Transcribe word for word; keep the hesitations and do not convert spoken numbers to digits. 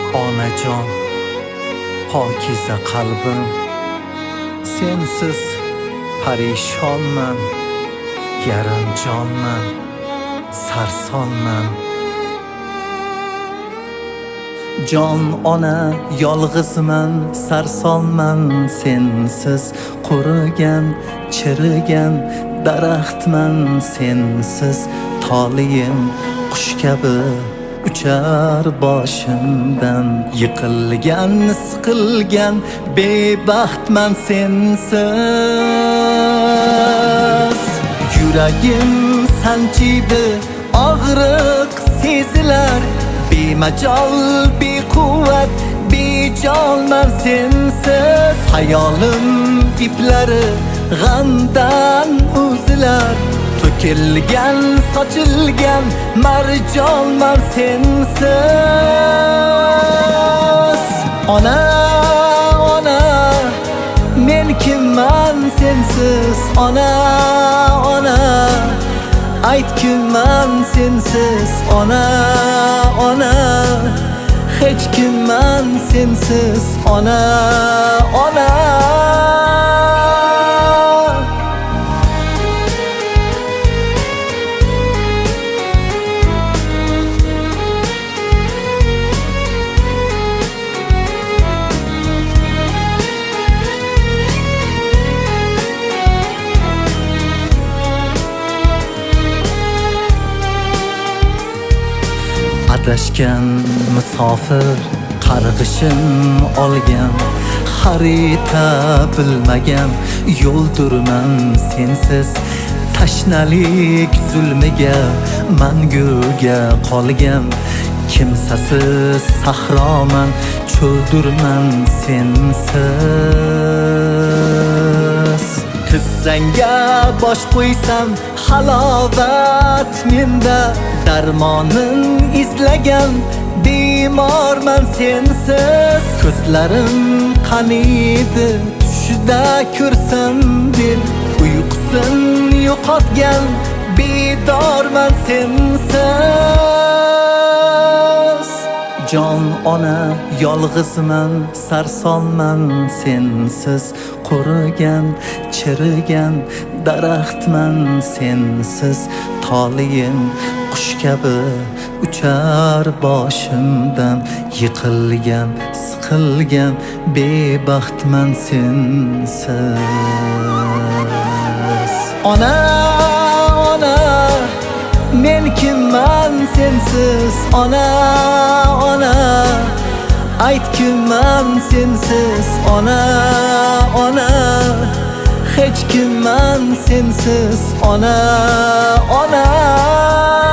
Onajon, pokiza qalbim, sensiz parishonman, yarim jonman, sarsonman. Jon ona yolg'izman, sarsonman, sensiz qurigan, chirigan daraxtman, sensiz toliyim qush kabi uchar boshimdan. Yiqilgan, siqilgan bebaxtman sensiz. Yuragim sanchiydi, og'riq sezilar, bemajol, bequvvat, bejonman sensiz. Hayolim iplari g'amdan uzilar, to'kilgan, sochilgan marjonman sensiz. Ona, ona, men kimman sensiz? Ona, ona, ayt kimman sensiz? Ona, ona, hech kimman sensiz? Ona, ona. Adashgan musofir qarg'ishim olgan, xarita bilmagan yo'ldurman sensiz. Tashnalik zulmiga manguga qolgan, kimsasiz sahroman, cho'ldurman sensiz. Tizzangga bosh qo'ysam halovat menda, darmonin izlagan bemorman sensiz. Ko'zlarim qaniydi, tushida ko'rsam dil, uyqusin yo'qotgan bedorman sensiz. Jon ona yolg'izman, sarsonman sensiz. Qurigan, chirigan daraxtman sensiz. Toliyim qush kabi uchar boshimdan. Yiqilgan, siqilgan bebaxtman sensiz. Ona, ona, men kimman sensiz? Ona, ona, ayt kimman sensiz? Ona, ona, hech kimman sensiz? Ona, ona.